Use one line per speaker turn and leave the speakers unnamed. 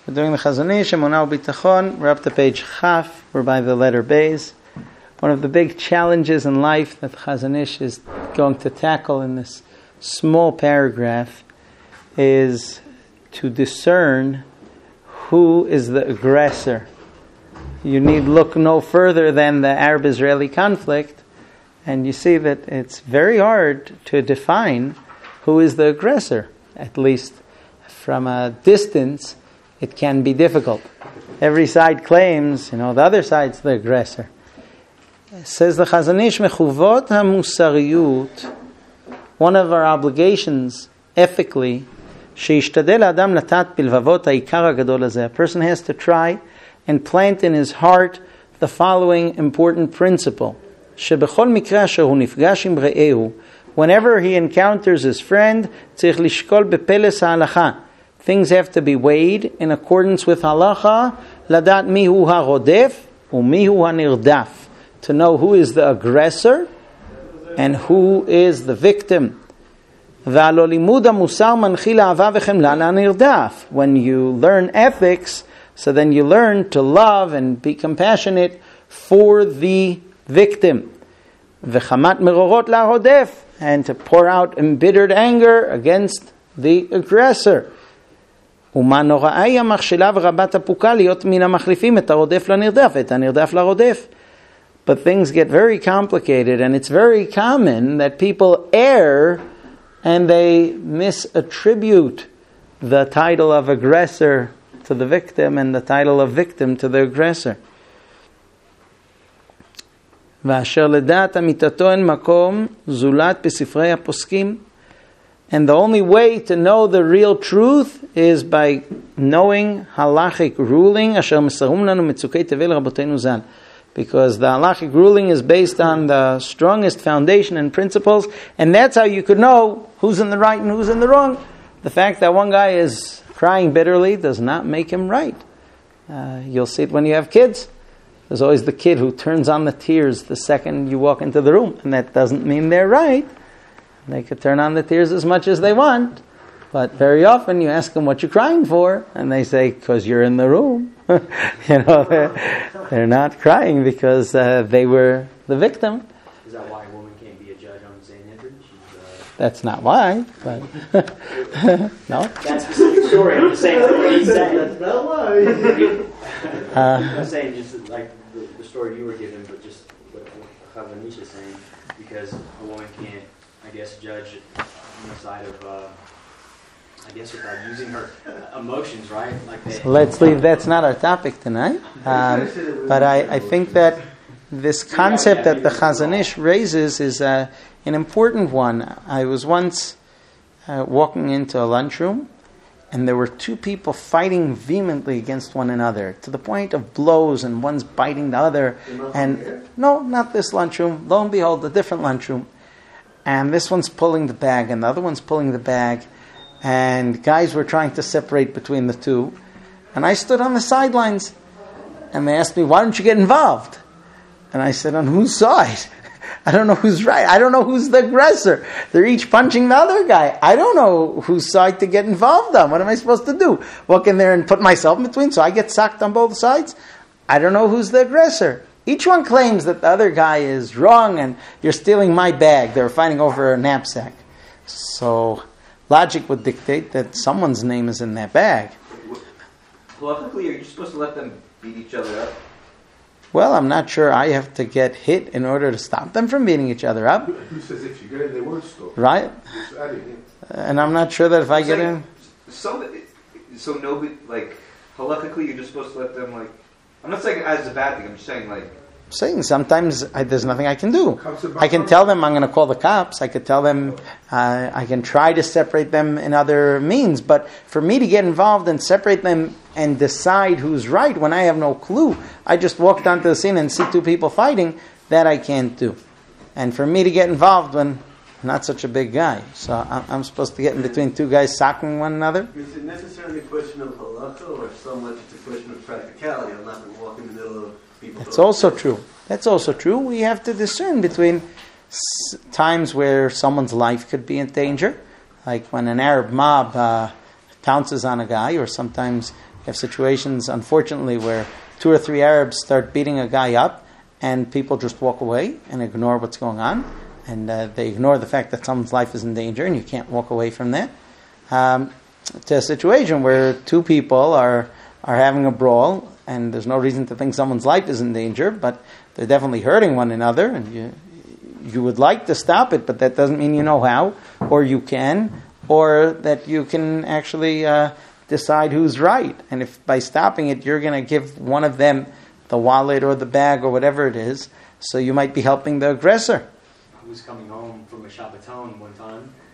We're doing the Chazon Ish, Emunah U'Bitachon. We're up to page Chaf. We're by the letter Beis. One of the big challenges in life that Chazon Ish is going to tackle in this small paragraph is to discern who is the aggressor. You need look no further than the Arab-Israeli conflict, and you see that it's very hard to define who is the aggressor. At least from a distance, it can be difficult. Every side claims, the other side's the aggressor. Says the Chazon Ish, Mechuvot HaMusariyut, one of our obligations ethically, Sheishtadel Adam Latat Bilvavot HaIkar HaGadol Hazeh. A person has to try and plant in his heart the following important principle. Shebechol mikra asher hu nifgash im re'ehu, whenever he encounters his friend, tzich lishkol bepeles ha'alacha. Things have to be weighed in accordance with halacha, ladat mihu ha'rodef u'mihu ha'nirdaf, to know who is the aggressor and who is the victim. V'alo limud ha'musar manchil ha'ava v'chemla la'nirdaf. When you learn ethics, so then you learn to love and be compassionate for the victim. V'chamat merorot la'rodef, and to pour out embittered anger against the aggressor. ומה נוראי המכשלה ורבת הפוקה להיות מן המחליפים את הרודף לנרדף, את הנרדף לרודף. But things get very complicated, and it's very common that people err and they misattribute the title of aggressor to the victim and the title of victim to the aggressor. ואשר לדעת אמיתתו אין מקום זולת בספרי הפוסקים. And the only way to know the real truth is by knowing halachic ruling, asher mesarum lanu mitzukei tevel rabotenu zal. Because the halachic ruling is based on the strongest foundation and principles, and that's how you could know who's in the right and who's in the wrong. The fact that one guy is crying bitterly does not make him right. You'll see it when you have kids. There's always the kid who turns on the tears the second you walk into the room, and that doesn't mean they're right. They could turn on the tears as much as they want, but very often you ask them what you're crying for, and they say, because you're in the room. They're not crying because they were the victim.
Is that why a woman can't be a judge on the Sanhedrin?
That's not why, but no.
That specific story, I'm just saying what he's saying.
That's not why.
I'm saying just like the story you were given, but just what Chazon Ish is saying, because a woman can't, I guess, judge on the side of, without using her emotions, right?
So let's leave. That's not our topic tonight. But I think that this concept that the Chazon Ish raises is an important one. I was once walking into a lunchroom, and there were two people fighting vehemently against one another, to the point of blows, and one's biting the other. And no, not this lunchroom. Lo and behold, a different lunchroom. And this one's pulling the bag, and the other one's pulling the bag. And guys were trying to separate between the two. And I stood on the sidelines. And they asked me, why don't you get involved? And I said, on whose side? I don't know who's right. I don't know who's the aggressor. They're each punching the other guy. I don't know whose side to get involved on. What am I supposed to do? Walk in there and put myself in between so I get socked on both sides? I don't know who's the aggressor. Each one claims that the other guy is wrong and you're stealing my bag. They were fighting over a knapsack. So logic would dictate that someone's name is in that bag.
Logically, are you supposed to let them beat each other up?
Well, I'm not sure I have to get hit in order to stop them from beating each other up.
Who says if you get in, they won't stop?
Right? And I'm not sure that if I get in...
So nobody, halakhically, you're just supposed to let them, I'm not saying as a bad thing, I'm just saying,
sometimes there's nothing I can do. I can tell them I'm going to call the cops. I could tell them I can try to separate them in other means. But for me to get involved and separate them and decide who's right when I have no clue, I just walked onto the scene and see two people fighting, that I can't do. And for me to get involved when I'm not such a big guy, so I'm supposed to get in between two guys socking one another?
Is it necessarily a question of halakha or so much it's a question of practicality? I'm not going to walk in the middle of people.
That's also true. We have to discern between times where someone's life could be in danger, like when an Arab mob pounces on a guy, or sometimes You have situations, unfortunately, where 2 or 3 Arabs start beating a guy up, and people just walk away and ignore what's going on, and they ignore the fact that someone's life is in danger, and you can't walk away from that. To a situation where 2 people are having a brawl, and there's no reason to think someone's life is in danger, but they're definitely hurting one another, and you would like to stop it, but that doesn't mean you know how, or you can, or that you can actually decide who's right. And if by stopping it, you're going to give one of them the wallet or the bag or whatever it is, so you might be helping the aggressor.
I was coming home from a Shabbaton one time,